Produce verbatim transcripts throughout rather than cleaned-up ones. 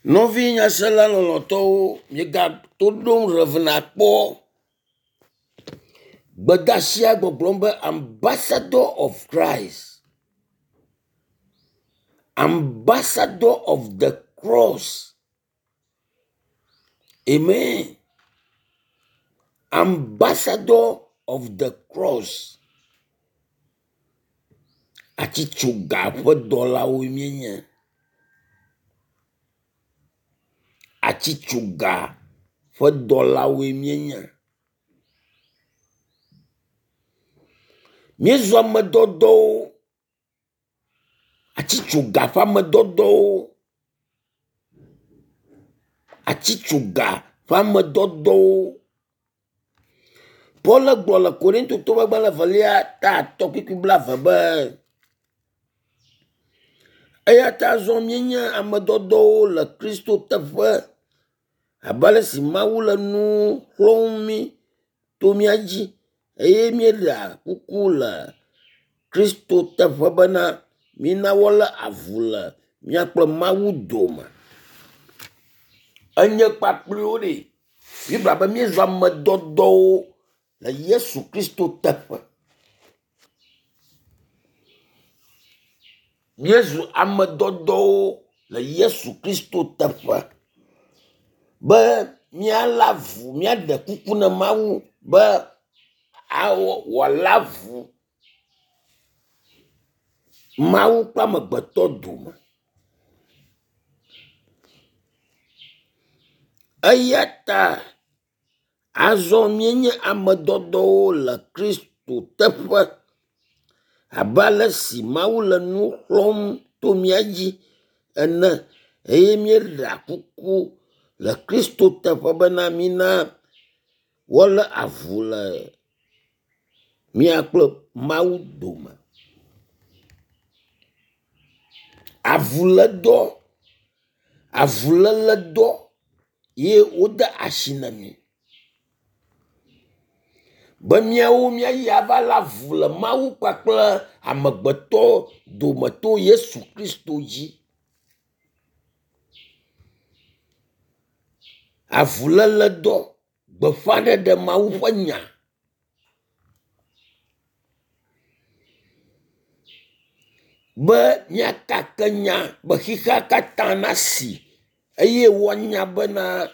Novinya sela loloto miga todom revena po Badasia Goblombe, ambassador of Christ, ambassador of the cross. Amen. Ambassador of the cross. Achi chuga po dola wimienya. Achi chuga po dola wimienya. Miezwa medodo. Achi chuga fa medodo. Achi chuga fa medodo. Paul gbola Korinto to bagba valia ta toki kubla vabe. Aya ta zomienya amadodo le Kristo tefe. Abale si mawu le nu hlomi to miaji. Eye mieda kuku le Kristo tefe bena mina wala avule miakple mawu doma. Anye kpakpli ode. Bibla be miezo amadodo le Yesu Kristo tefe. Yesu amadodo le Yesu Kristo tefe. Be mia lavu mia de kuku na mawu be awo walavu mawu pa megbeto dome. Ayata azo mienye amadodo le Kristo tefe. Abale si mawu le nu hlom to miaji ene eye miera kuku le Kristo tefe bena mina wole avule miakple mawu dome. Avule do avule le do ye oda ashinami. Be miawo mia yava la vule mawu kpakple amegbeto dome to Yesu Kristo dzi. Avule le do gbefane de mawu ƒe nya. Be miakake nya be xixa kata nasi eye wonya bena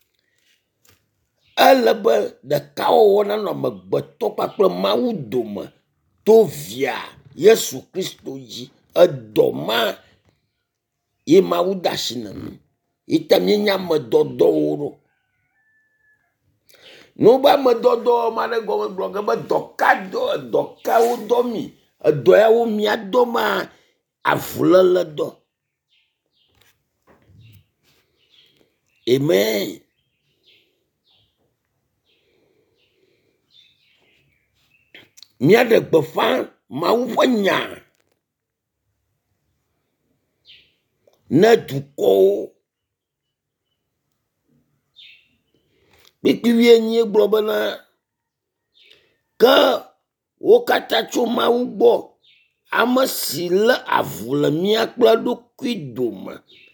ele be deka wona no megbeto kpakple mawu dome to via Yesu Kristo dzi. Edoma ye mawu dashinami. Ite mienya medodo wo. No ba medodo mane go bloge be doka do doka wo do mi. Edo ya wo mia do ma avule le do. Amen. Mia de gbefa mawu ƒe nya ne duko Bikpiwie nye gblɔ bena ke wo kata tso mawu gbɔ ame si le avu le mia kple ɖokui dome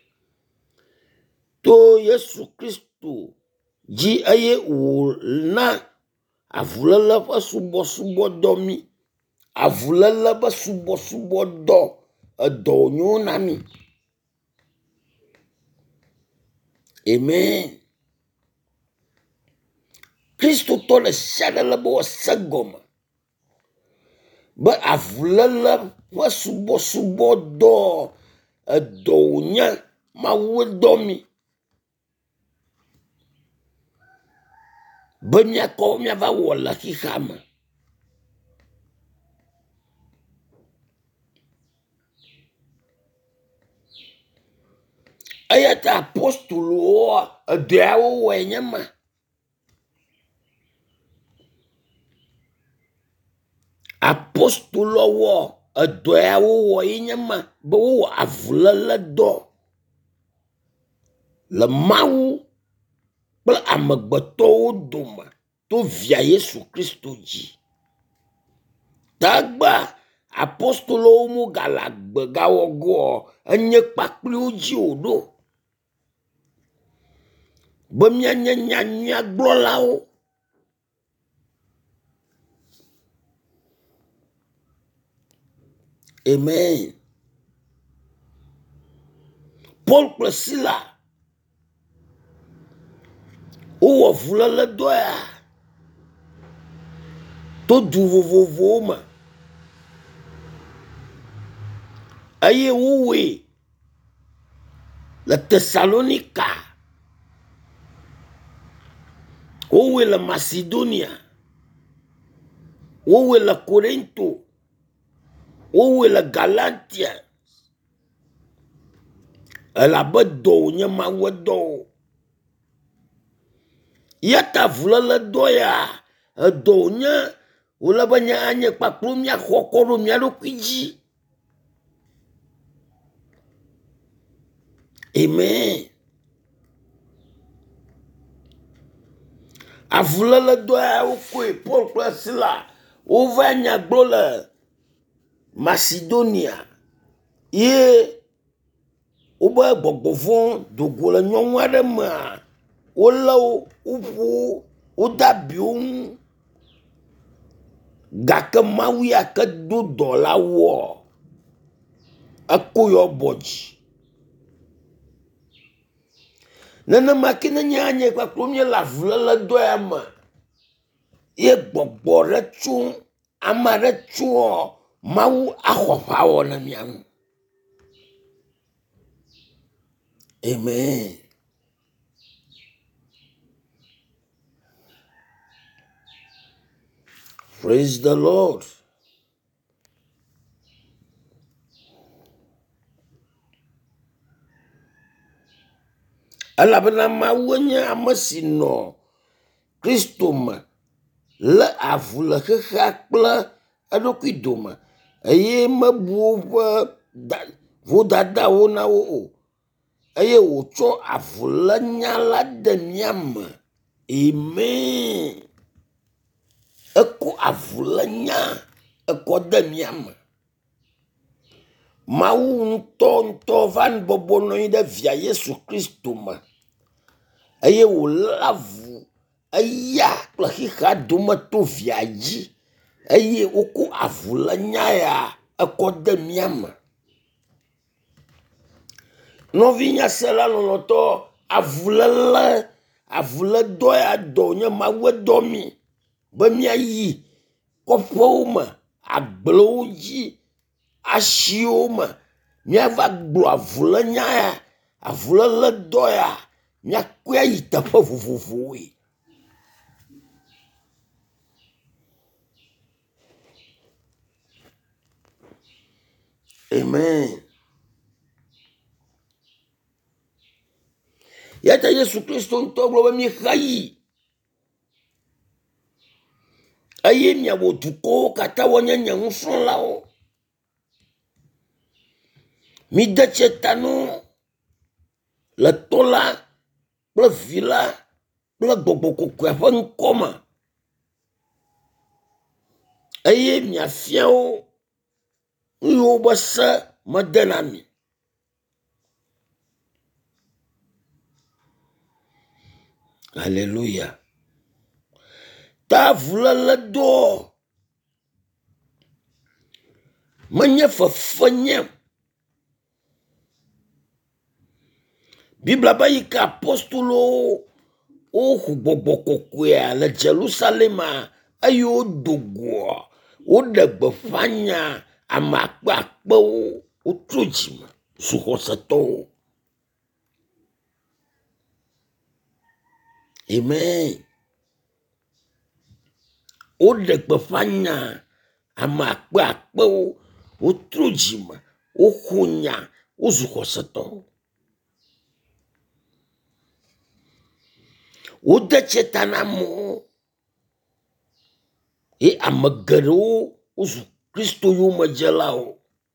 to Yesu Kristo dzi eye wo na avulele ƒe subɔsubɔ dɔ mi. Avulele ƒe subɔsubɔ dɔ edo nyo na mi. Amen. Kristo to le siadele be wose gome. Be avulele ƒe subɔsubɔ dɔ edo nya mawu dɔ mi. Be miakɔ miava wɔ le xixa me. Eyata apostolo edoawo wɔe nye ma. Apostolo wɔ edoawo wɔe nye ma be wo avulele dɔ le mawu kple amegbetɔwo dome to via Yesu Kristo dzi. Dagba apostolo mu gala gbe gawɔ go enye kpakpliwo dzi o do. be mianye nyanya gblɔlawo. Amen. Paul kple Sila wowɔ vulele dɔ ya to du vovovowo me eye wowoe le Tesalonika, wowoe le Macedonia, wowoe le Corinto, wowoe le Galatia. Elabe dɔwo nye Mawu dɔwo. Yata vulele dɔ ya edɔwo nye wole be nye anye kpakplo mia xɔ kɔ ɖo mia ɖokui dzi. Amen. Avulele dɔ ya wokoe Paul kple Sila wova nya gblɔ le Macedonia ye wobe gbɔgbɔ vɔ dogo le nyɔnu aɖe mea wole wo woƒo wode abiwo ŋu gake Mawu ya ke do dɔ la wɔ eko yɔ bɔ dzi. Nenema ke nenye anye kpakplo mie le avulele dɔ ya me ye gbɔgbɔ ɖe tso ame aɖe tso Mawu axɔ ƒa wɔ ne mia ŋu. Amen. Praise the Lord. Elabena Mawu nye ame si nɔ Kristo me le avu le xexea kple eɖokui dome eye mebu woƒe vodadawo na wo o eye wòtsɔ avu le nya la de mia me. Amen. Eko avu le nya ekɔ de mia me. Mawu ŋutɔ ŋutɔ va bɔbɔ nɔ anyi ɖe via Yesu Kristo me eye wòle avu eya kple xixa dome to via dzi eye woko avu le nya ya ekɔ de mia me. Nɔvi nyasela lɔlɔtɔ avulele avule dɔ ya dɔ nye Mawu dɔ mi be miayi kɔƒewo me, agblewo dzi, asiwo me, miava gblɔ avule nya ya, avulele dɔ ya, miakɔe ayi teƒe vovovowoe. Amen. Yata Yesu Kristo ŋutɔ gblɔ be miexa yi eye miawɔ dukɔwo katã wonye nye nusrɔ̃lawo. Mide tse ta no le to la kple vi la kple gbɔgbɔ kɔkɔe ƒe ŋkɔ me eye miafia wo nu yiwo be se mede na mi. Hallelujah. Ta avulele dɔ menye fefe nye. Bibla ba yi ke apostolo woxu gbɔgbɔ kɔkɔea le Jerusalema eye wodo goa woɖe gbeƒã nya ame akpe akpewo wotro dzime zu xɔsetɔwo. Amen. Woɖe gbeƒã nya ame akpe akpewo wotro dzime woxo nya wozu xɔsetɔwo. Wode tse ta na amewo ye ame geɖewo wozu Kristo yomedzelawo.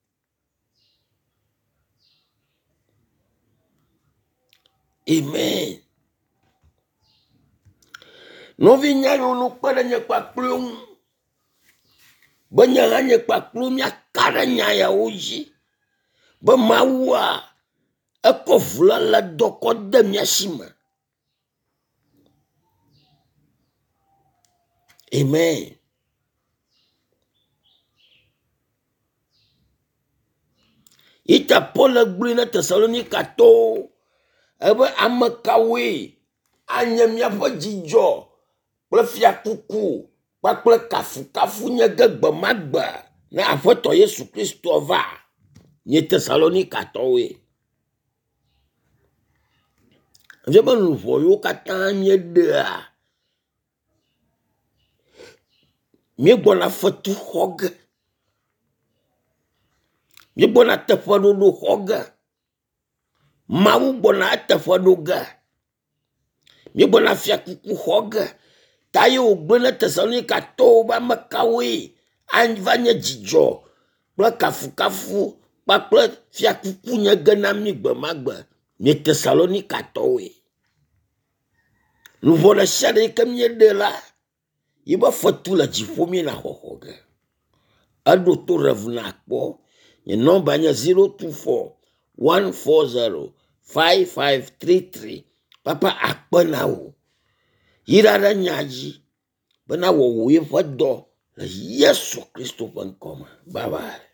Amen. Nɔvi nyɔnu kpe ɖe nye kpakplo ŋu be nye hã nye kpakplo miaka ɖe nya yawo dzi be Mawua ekɔ vulele dɔ kɔ de mia si me Amen. Ita Paul gblẽ na Thessalonikatɔwo ebe ame kawoe anye miaƒe dzidzɔ kple fiakuku kpakple kafukafu nye ge gbe ma gbe ne Aƒetɔ Yesu Kristo va nye Thessalonikatɔwoe. Evie be luʋɔ yiwo katã mieɖea míegbɔna fetu xɔ ge, míegbɔna teƒe ɖoɖo xɔ ge, Mawu gbɔna eteƒe ɖo ge, míegbɔna fiakuku xɔ ge, ta ye wògblẽ ne Thessalonikatɔwo be ame kawoe ava nye dzidzɔ kple kafukafu kpakple fiakuku nye ge na mí gbe ma gbe, mie Thessalonikatɔwoe. Luʋɔ ɖe sia ɖe yike míeɖe la, yibe fetu le dziƒo míena xɔxɔ ge. Eɖo to revu na kpɔ. Nye nɔmba nye zero two four one four zero five five three three. Papa akpe na wo. Yira ɖe nya dzi bena wɔwɔ yeƒe dɔ le Yesu Kristo ƒe ŋkɔ me. Bye bye.